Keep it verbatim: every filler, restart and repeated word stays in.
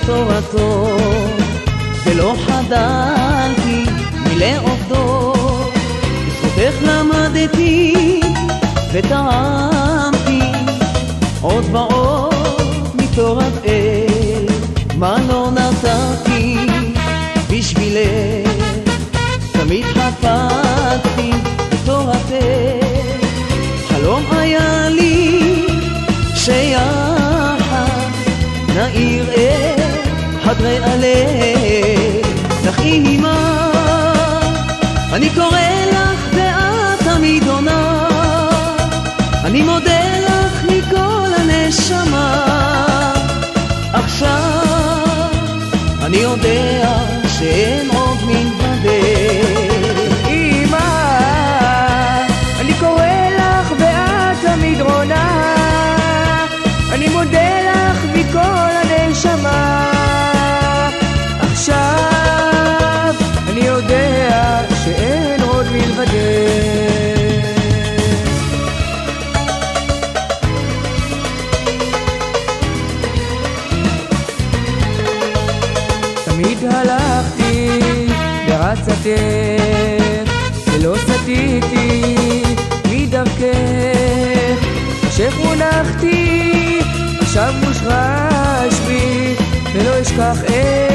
תורתו, ולא חדלתי מלעובדו. בזכותך למדתי וטעמתי עוד ועוד מתורת אל, מה לא נתתי בשבילך. תמיד חפצתי בתורתך, חלום היה לי שיחד נעיר את חדרי עלך. לך אימא, אני קורא לך ואת תמיד עונה, אני מודה לך מכל הנשמה. עכשיו אני יודע שאין עוד מלבדך. אמא, אני קורא לך ואת תמיד עונה, אני מודה לך מכל הנשמה. עכשיו אני יודע שאין עוד מלבדך. תמיד הלכתי בעצתך ולא סטיתי מדרכך, אשר חונכתי עכשיו מושרש בי ולא אשכח את